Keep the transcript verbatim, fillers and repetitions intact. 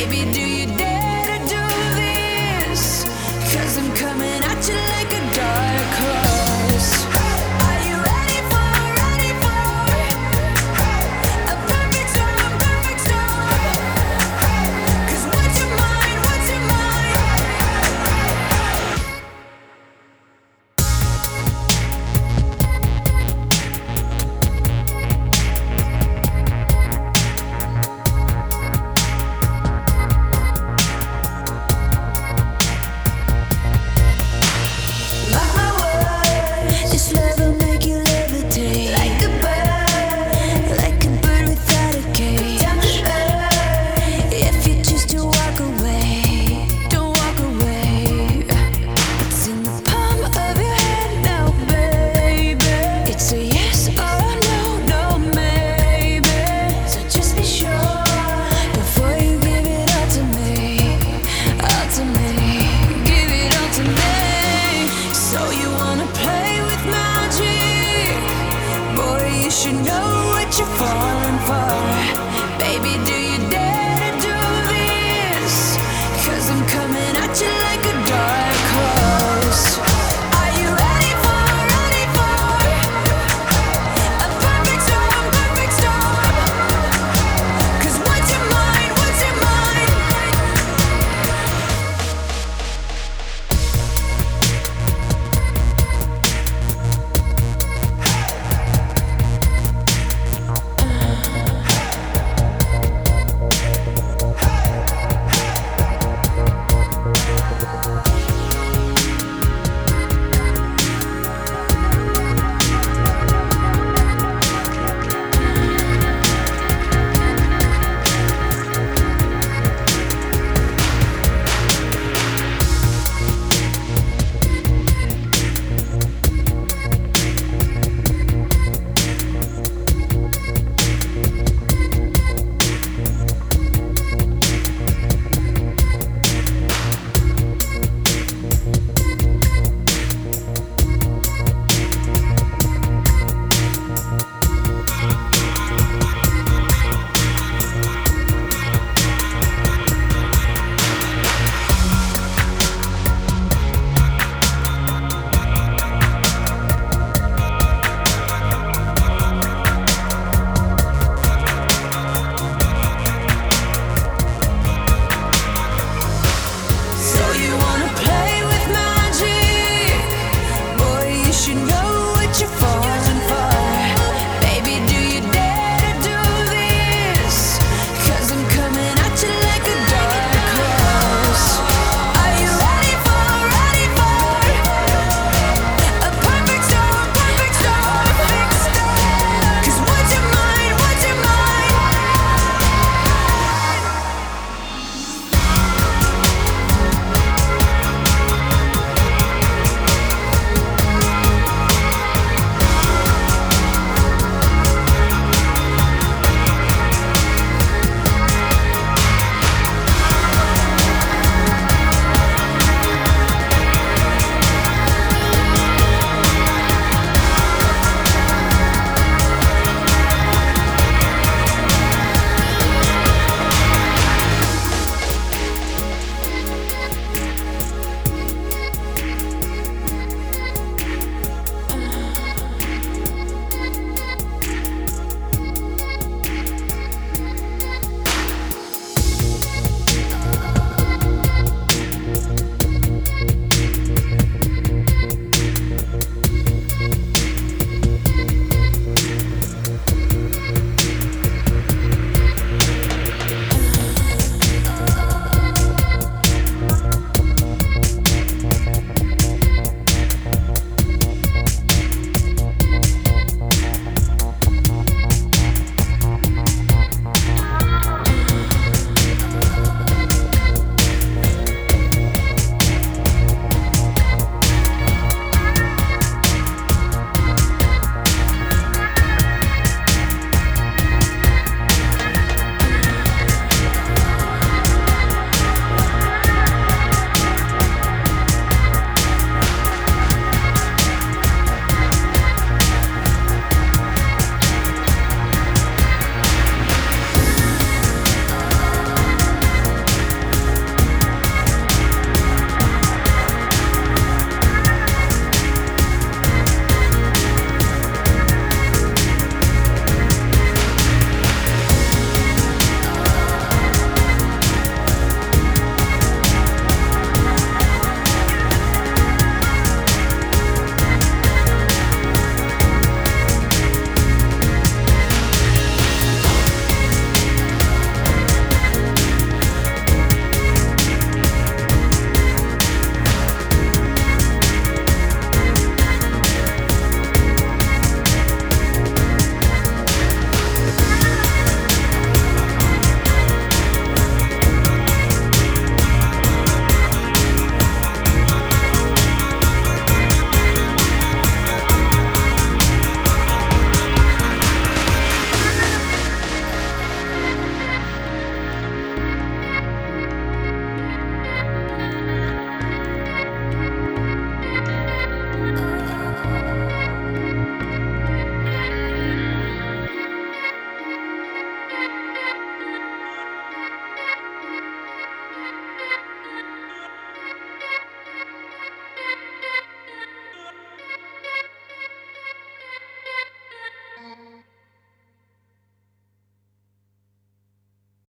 Baby, do you dare to do this? Cause I'm coming at you like a dark horse. Are you ready for, ready for a perfect storm, perfect storm? Cause what's your mind, what's your mind? Mark my words, this love will make you levitate. Like a bird, like a bird without a cage. Down to earth, if you choose to walk away, don't walk away. It's in the palm of your hand now, baby. It's a yes or a no, no maybe. So just be sure before you give it all to me, all to me, give it all to me. So you wanna play with magic? Boy, you should know what you're falling for. Baby, do you